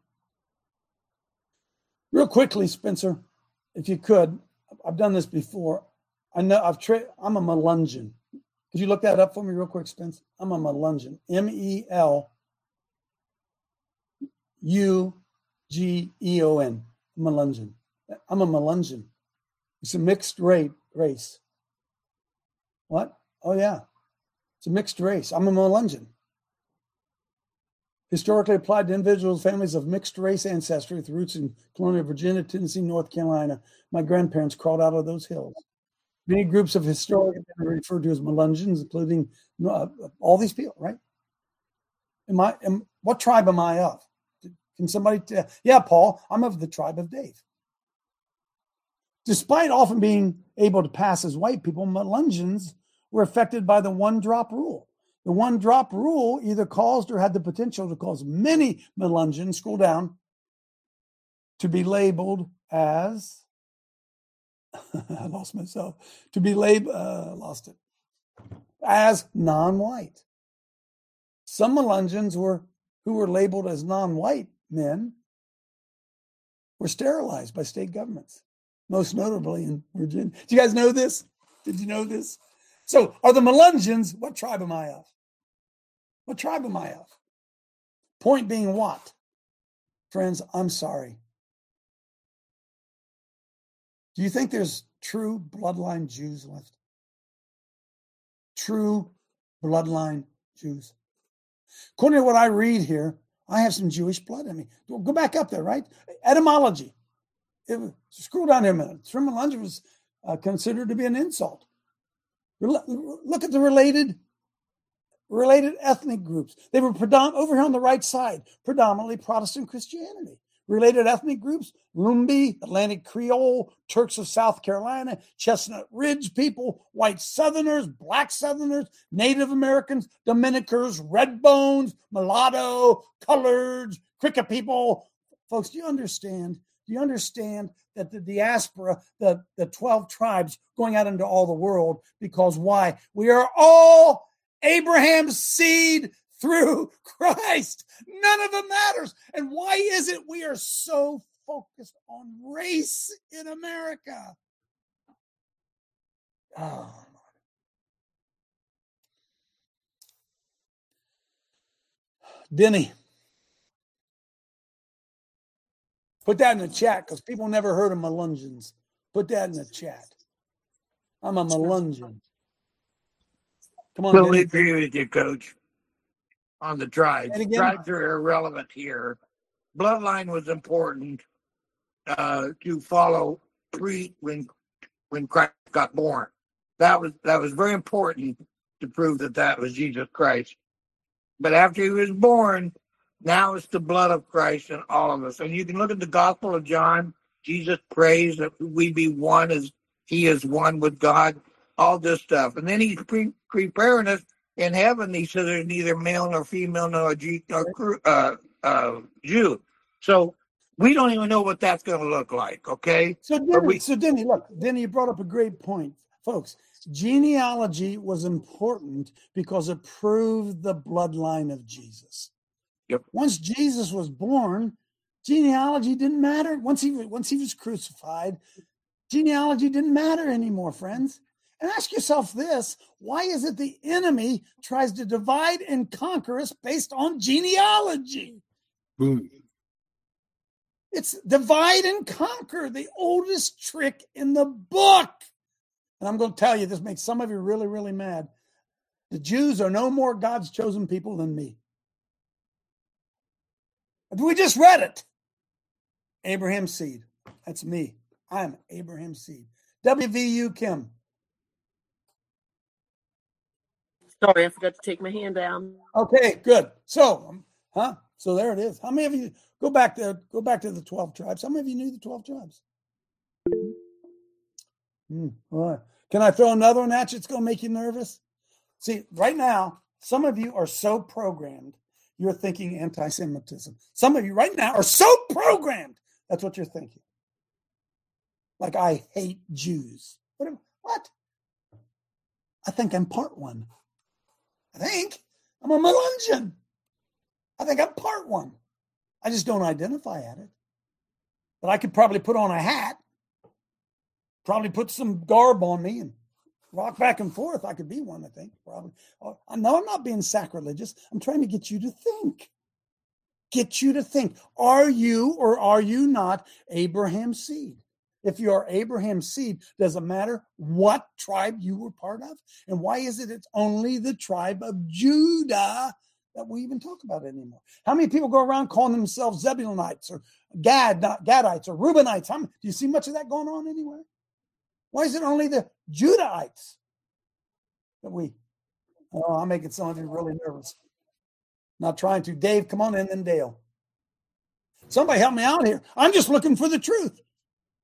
Real quickly, Spencer, if you could, I've done this before. I know I've tra- I'm a Melungeon. Could you look that up for me real quick, Spence? I'm a Melungeon. M E L U G E O N. Melungeon. I'm a Melungeon. It's a mixed race. race. What? Oh, yeah. It's a mixed race. I'm a Melungeon. Historically applied to individuals, families of mixed race ancestry with roots in colonial Virginia, Tennessee, North Carolina. My grandparents crawled out of those hills. Many groups of historic have been referred to as Melungeons, including uh, all these people, right? Am I? Am, what tribe am I of? Can somebody tell? Yeah, Paul, I'm of the tribe of Dave. Despite often being able to pass as white people, Melungeons were affected by the one-drop rule. The one-drop rule either caused or had the potential to cause many Melungeons, scroll down, to be labeled as, I lost myself, to be labeled, uh, lost it, as non-white. Some Melungeons were, who were labeled as non-white men were sterilized by state governments, most notably in Virginia. Do you guys know this? Did you know this? So are the Melungeons, what tribe am I of? What tribe am I of? Point being what? Friends, I'm sorry. Do you think there's true bloodline Jews left? True bloodline Jews. According to what I read here, I have some Jewish blood in me. Go back up there, right? Etymology. It was, scroll down here a minute. Melungeon was uh, considered to be an insult. Look at the related, related ethnic groups. They were predom- over here on the right side, predominantly Protestant Christianity. Related ethnic groups, Lumbee, Atlantic Creole, Turks of South Carolina, Chestnut Ridge people, white Southerners, black Southerners, Native Americans, Dominicans, Redbones, Mulatto, Coloreds, Cricket people. Folks, do you understand? Do you understand that the diaspora, the, the twelve tribes going out into all the world, because why? We are all Abraham's seed through Christ. None of it matters. And why is it we are so focused on race in America? Oh, Denny, put that in the chat because people never heard of Melungeons. Put that in the chat. I'm a Melungeon. Come on, Totally Denny. agree with you, Coach. On the tribes. Tribes are irrelevant here. Bloodline was important uh, to follow pre when when Christ got born. That was that was very important to prove that that was Jesus Christ. But after he was born, now it's the blood of Christ in all of us. And you can look at the Gospel of John. Jesus prays that we be one as he is one with God. All this stuff, and then he's pre- preparing us. In heaven, he says there's neither male nor female nor a Jew, nor, uh, uh, Jew. So we don't even know what that's going to look like, okay? So, Denny, we, so Denny, look, Denny, you brought up a great point. Folks, genealogy was important because it proved the bloodline of Jesus. Yep. Once Jesus was born, genealogy didn't matter. Once he, once he was crucified, genealogy didn't matter anymore, friends. And ask yourself this, why is it the enemy tries to divide and conquer us based on genealogy? Boom. It's divide and conquer, the oldest trick in the book. And I'm going to tell you, this makes some of you really, really mad. The Jews are no more God's chosen people than me. We just read it. Abraham's seed. That's me. I'm Abraham's seed. W V U Kim. Sorry, I forgot to take my hand down. Okay, good. So, um, huh? So there it is. How many of you go back to go back to the twelve tribes? How many of you knew the twelve tribes? Hmm, all right. Can I throw another one at you? It's going to make you nervous. See, right now, some of you are so programmed, you're thinking anti-Semitism. Some of you right now are so programmed. That's what you're thinking. Like, I hate Jews. What? What? I think I'm part one. I think I'm a Melungeon. I think I'm part one. I just don't identify at it. But I could probably put on a hat, probably put some garb on me and rock back and forth. I could be one, I think, probably. Oh, no, I'm not being sacrilegious. I'm trying to get you to think. Get you to think. Are you or are you not Abraham's seed? If you are Abraham's seed, does it matter what tribe you were part of? And why is it it's only the tribe of Judah that we even talk about it anymore? How many people go around calling themselves Zebulonites or Gad, not Gadites or Reubenites? How many, do you see much of that going on anywhere? Why is it only the Judahites that we? Oh, I'm making some of you really nervous. Not trying to. Dave, come on in, then Dale. Somebody help me out here. I'm just looking for the truth.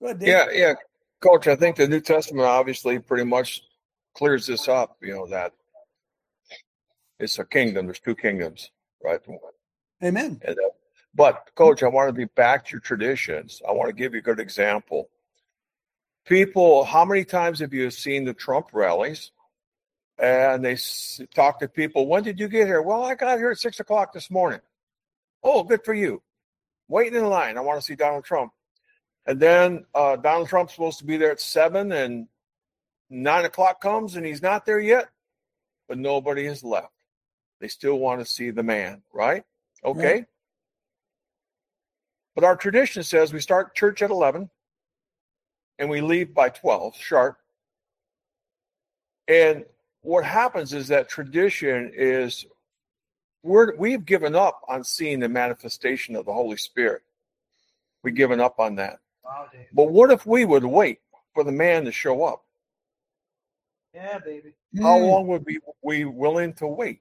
Ahead, yeah, yeah, Coach. I think the New Testament obviously pretty much clears this up. You know that it's a kingdom. There's two kingdoms, right? Amen. And, uh, but, Coach, I want to be back to your traditions. I want to give you a good example. People, how many times have you seen the Trump rallies? And they s- talk to people, when did you get here? Well, I got here at six o'clock this morning. Oh, good for you. Waiting in line. I want to see Donald Trump. And then uh, Donald Trump's supposed to be there at seven, and nine o'clock comes, and he's not there yet. But nobody has left. They still want to see the man, right? Okay. Right. But our tradition says we start church at eleven and we leave by twelve sharp. And what happens is that tradition is we're, we've given up on seeing the manifestation of the Holy Spirit. We've given up on that. Wow, David. But what if we would wait for the man to show up? Yeah, baby. How Mm. long would we we willing to wait?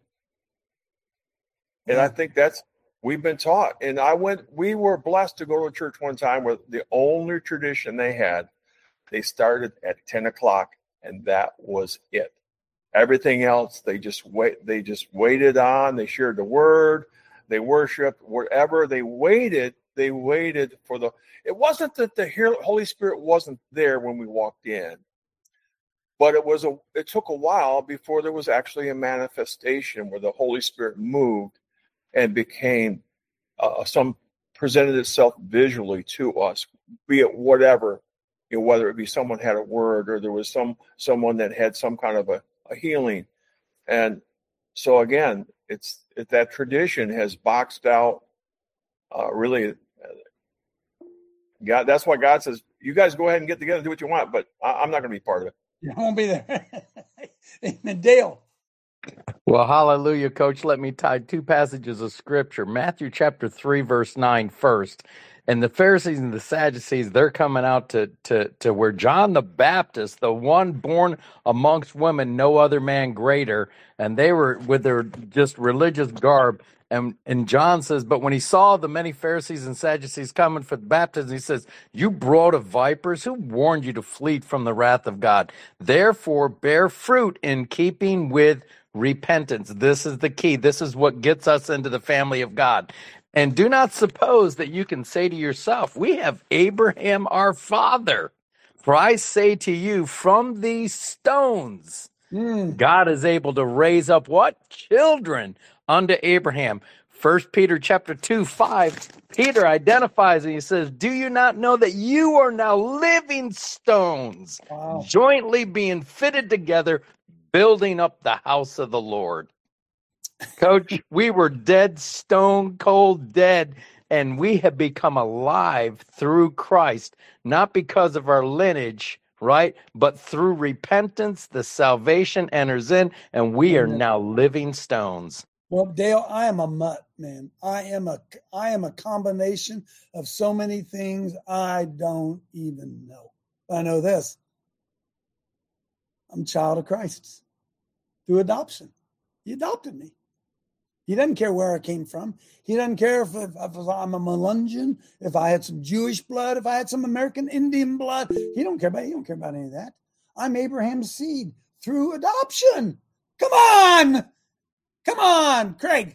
And I think that's we've been taught. And I went. We were blessed to go to a church one time where the only tradition they had, they started at ten o'clock, and that was it. Everything else, they just wait. They just waited on. They shared the word. They worshipped. Whatever they waited, they waited for the. It wasn't that the Holy Spirit wasn't there when we walked in. But it was a. It took a while before there was actually a manifestation where the Holy Spirit moved and became uh, some presented itself visually to us, be it whatever, you know, whether it be someone had a word or there was some someone that had some kind of a, a healing, and so again, it's it, that tradition has boxed out. Uh, really, uh, God. That's why God says, "You guys go ahead and get together, do what you want," but I, I'm not going to be part of it. You won't be there. Amen. Dale. Well, hallelujah, Coach. Let me tie two passages of Scripture. Matthew chapter three, verse nine first. And the Pharisees and the Sadducees, they're coming out to, to, to where John the Baptist, the one born amongst women, no other man greater, and they were with their just religious garb. And, and John says, but when he saw the many Pharisees and Sadducees coming for the baptism, he says, you brood of vipers, who warned you to flee from the wrath of God? Therefore, bear fruit in keeping with repentance. This is the key. This is what gets us into the family of God. And do not suppose that you can say to yourself, we have Abraham our father. For I say to you, from these stones, Mm. God is able to raise up what? Children unto Abraham. First Peter chapter two, five, Peter identifies and he says, do you not know that you are now living stones, Wow. jointly being fitted together, building up the house of the Lord? Coach, we were dead, stone cold dead, and we have become alive through Christ, not because of our lineage, right? But through repentance, the salvation enters in, and we are now living stones. Well, Dale, I am a mutt, man. I am a I am a combination of so many things I don't even know. But I know this. I'm a child of Christ through adoption. He adopted me. He doesn't care where I came from. He doesn't care if, if, if I'm a Melungeon, if I had some Jewish blood, if I had some American Indian blood. He don't care about. He don't care about any of that. I'm Abraham's seed through adoption. Come on, come on, Craig.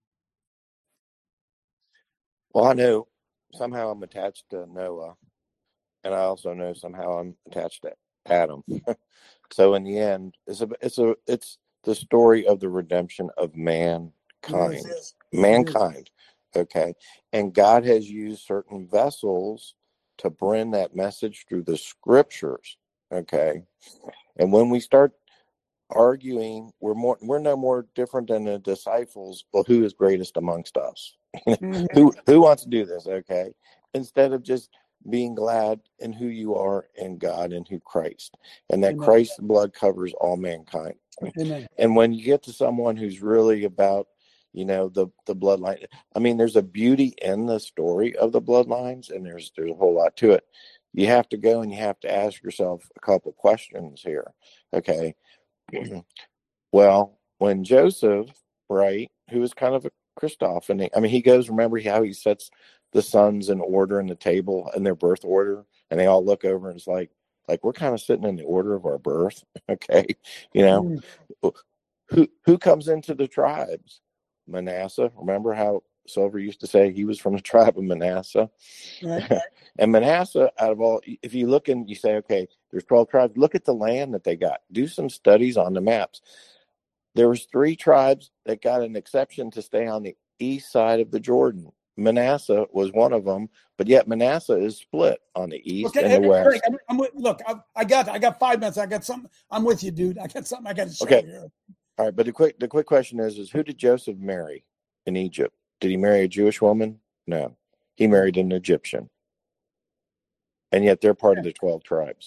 Well, I know somehow I'm attached to Noah, and I also know somehow I'm attached to Adam. So in the end, it's a it's a it's the story of the redemption of mankind. Yes, yes. Mankind. Okay. And God has used certain vessels to bring that message through the scriptures. Okay. And when we start arguing, we're more we're no more different than the disciples. Well, who is greatest amongst us? Mhm. who who wants to do this? Okay. Instead of just being glad in who you are in God and who Christ, and that Amen. Christ's blood covers all mankind. Amen. And when you get to someone who's really about, you know, the the bloodline, I mean, there's a beauty in the story of the bloodlines, and there's there's a whole lot to it. You have to go and you have to ask yourself a couple questions here. Okay. Well, when Joseph, right, who is kind of a Christophany, I mean, he goes, remember how he sets the sons in order in the table in their birth order, and they all look over and it's like, like we're kind of sitting in the order of our birth. Okay. You know, mm. who, who comes into the tribes? Manasseh. Remember how Silver used to say he was from the tribe of Manasseh? Right. And Manasseh, out of all, if you look and you say, okay, there's twelve tribes, look at the land that they got. Do some studies on the maps. There was three tribes that got an exception to stay on the east side of the Jordan. Manasseh was one of them, but yet Manasseh is split on the east okay, and the west. Eric, I'm, I'm with, look, I, I got I got five minutes. I got something. I'm with you, dude. I got something I got to show okay. you. Here. All right, but the quick the quick question is, is who did Joseph marry in Egypt? Did he marry a Jewish woman? No. He married an Egyptian. And yet they're part of the twelve tribes.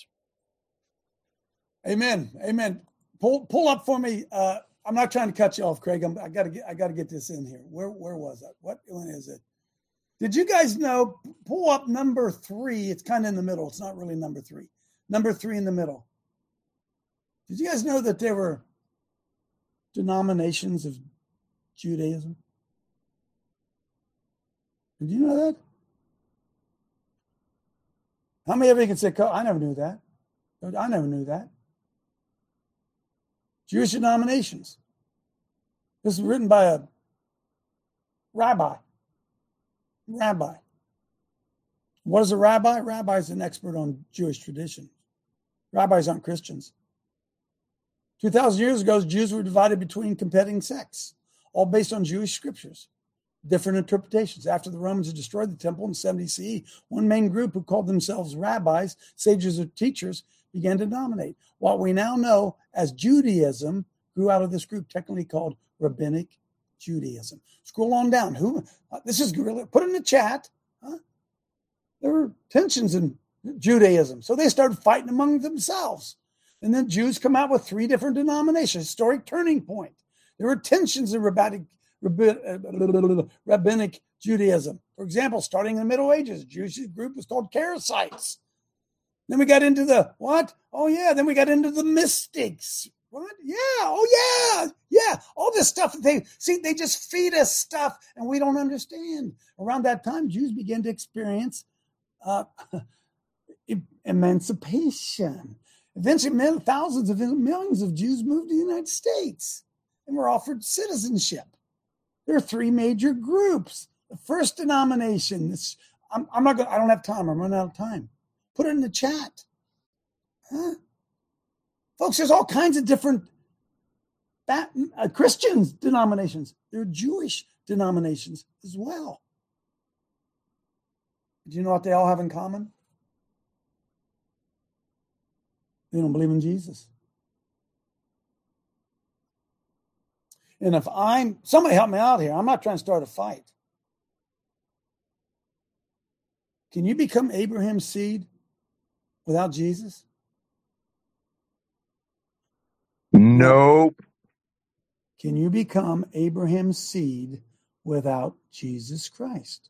Amen. Amen. Pull pull up for me. Uh, I'm not trying to cut you off, Craig. I'm, I gotta get I gotta get this in here. Where where was that? What one is it? Did you guys know? Pull up number three. It's kind of in the middle. It's not really number three. Number three in the middle. Did you guys know that there were denominations of Judaism? Did you know that? How many of you can say, I never knew that? I never knew that. Jewish denominations. This is written by a rabbi. Rabbi. What is a rabbi? A rabbi is an expert on Jewish tradition. Rabbis aren't Christians. two thousand years ago, Jews were divided between competing sects, all based on Jewish scriptures. Different interpretations. After the Romans had destroyed the temple in seventy C E, one main group who called themselves rabbis, sages, or teachers began to dominate. What we now know as Judaism grew out of this group, technically called Rabbinic Judaism. Scroll on down. Who? Uh, this is really, put in the chat. Huh? There were tensions in Judaism, so they started fighting among themselves. And then Jews come out with three different denominations. Historic turning point. There were tensions in rabbinic. Rabbinic Judaism. For example, starting in the Middle Ages, a Jewish group was called Karaites. Then we got into the what? Oh, yeah. Then we got into the mystics. What? Yeah. Oh, yeah. Yeah. All this stuff. They see, they just feed us stuff and we don't understand. Around that time, Jews began to experience uh, emancipation. Eventually, thousands of millions of Jews moved to the United States and were offered citizenship. There are three major groups. The first denomination, this, I'm, I'm not going. I don't have time. I'm running out of time. Put it in the chat, huh? Folks. There's all kinds of different that, uh, Christian denominations. There are Jewish denominations as well. Do you know what they all have in common? They don't believe in Jesus. And if I'm, somebody help me out here. I'm not trying to start a fight. Can you become Abraham's seed without Jesus? Nope. Can you become Abraham's seed without Jesus Christ?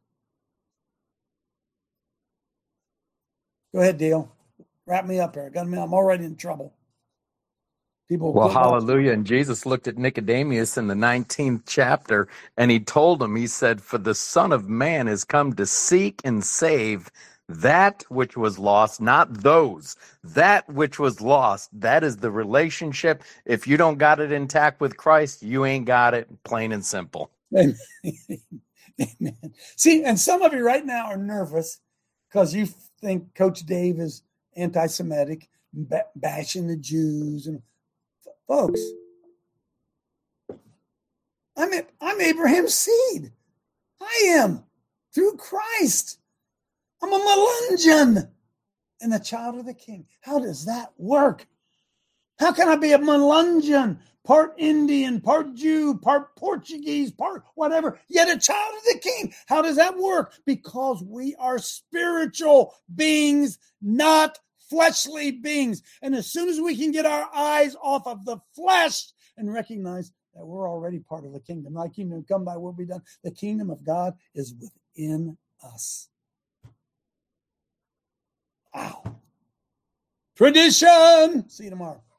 Go ahead, Dale. Wrap me up here. Got me. I'm already in trouble. People well, hallelujah. And Jesus looked at Nicodemus in the nineteenth chapter, and he told him, he said, for the Son of Man has come to seek and save that which was lost, not those, that which was lost. That is the relationship. If you don't got it intact with Christ, you ain't got it, plain and simple. Amen. Amen. See, and some of you right now are nervous because you think Coach Dave is anti-Semitic, bashing the Jews. And folks, I'm, I'm Abraham's seed. I am through Christ. I'm a Melungeon and the child of the King. How does that work? How can I be a Melungeon, part Indian, part Jew, part Portuguese, part whatever, yet a child of the King? How does that work? Because we are spiritual beings, not fleshly beings. And as soon as we can get our eyes off of the flesh and recognize that we're already part of the kingdom, thy kingdom come, thy will be done. The kingdom of God is within us. Wow. Tradition. See you tomorrow.